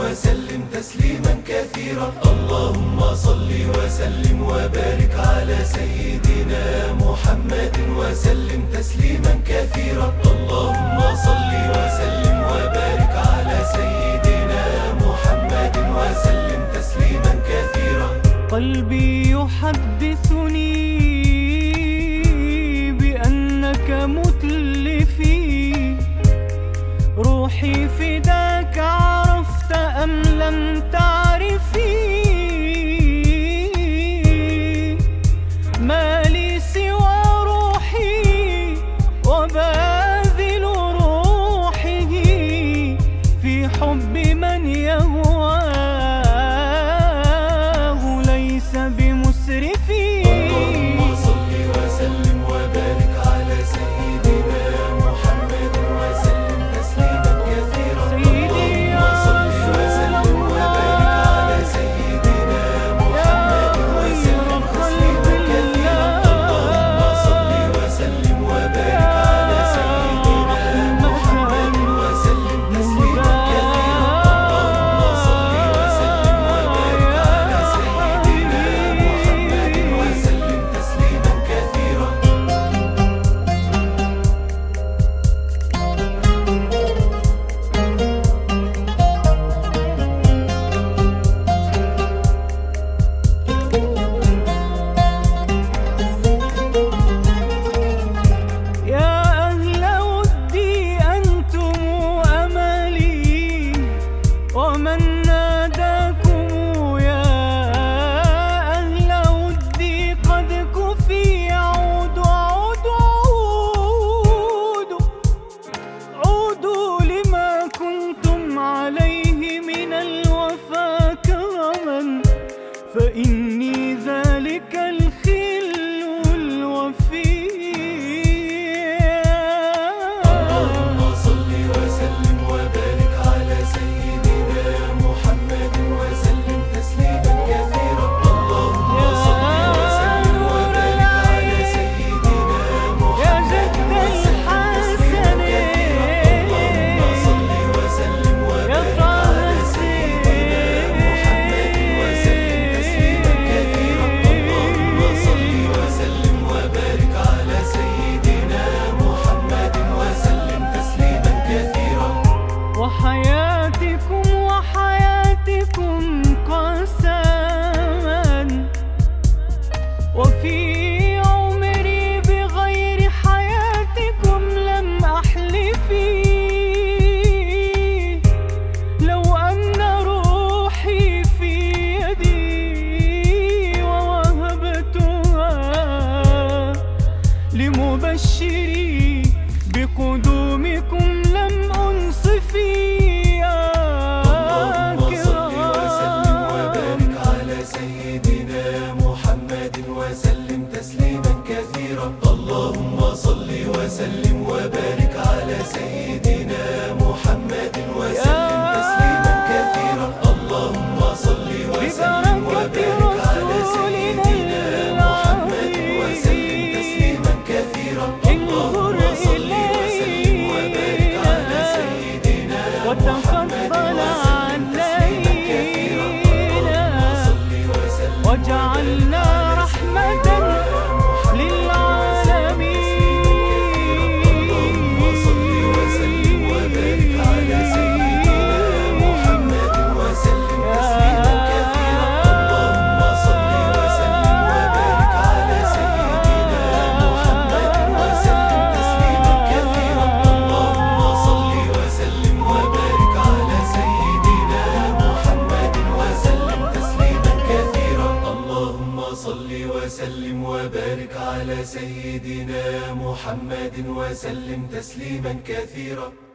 وسلم تسليما كثيرا. اللهم صل وسلم وبارك على سيدنا محمد وسلم تسليما كثيرا. اللهم صل وسلم وبارك على سيدنا محمد وسلم تسليما كثيرا. قلبي يحدثني بأنك متلفي، روحي فداك عرفت أم لم تعرفي. ما لي سوى روحي وباذل روحه في حب من يهواه ليس بمسرفي. اللهم صل وسلم وبارك على سيدنا محمد وسلم تسليما كثيرا. اللهم صل وسلم وبارك على سيدنا محمد وسلم تسليما كثيرا. اللهم صل وسلم وبارك على سيدنا محمد وسلم تسليما كثيرا. اللهم صل وسلم وبارك على سيدنا محمد وسلم تسليما كثيرا. يا أهل ودي أنتم أملي، ومن ناداكم يا أهل ودي قد كفي. عودوا عودوا عودوا لما كنتم عليه من الوفا كرما، فإني ذلك الخل الوفي. اللهم صل وسلم وبارك على سيدنا محمد وسلم تسليما كثيرا. اللهم صل وسلم وبارك على سيدنا محمد وسلم تسليما كثيرا. اللهم صل وسلم وبارك على سيدنا محمد وسلم تسليما كثيرا. اللهم صل وسلم وبارك على سيدنا محمد وسلم تسليما كثيرا. وحياتكم وحياتكم قسما، وفي عمري بغير حياتكم لم أحلفي. لو أن روحي في يدي ووهبتها لمبشري بقدومكم لم أنصفي. اللهم صل وسلم وبارك على سيدنا محمد وسلم تسليما كثيرا. اللهم صل وسلم وبارك على سيدنا محمد وسلم تسليما كثيرا. اللهم صل وسلم وبارك على سيدنا محمد وسلم تسليما كثيرا. اللهم صل وسلم وبارك على سيدنا محمد وسلم تسليما كثيرا. اللهم صل وسلم وجعلنا رحمة للعالمين. اللهم صل وسلم وبارك على سيدنا محمد وسلم تسليما كثيرا. اللهم صل وسلم وبارك على سيدنا محمد وسلم تسليما كثيرا. اللهم صل وسلم وبارك على سيدنا محمد وسلم تسليما كثيرا. اللهم صل وسلم وبارك على سيدنا محمد وسلم تسليما كثيرا.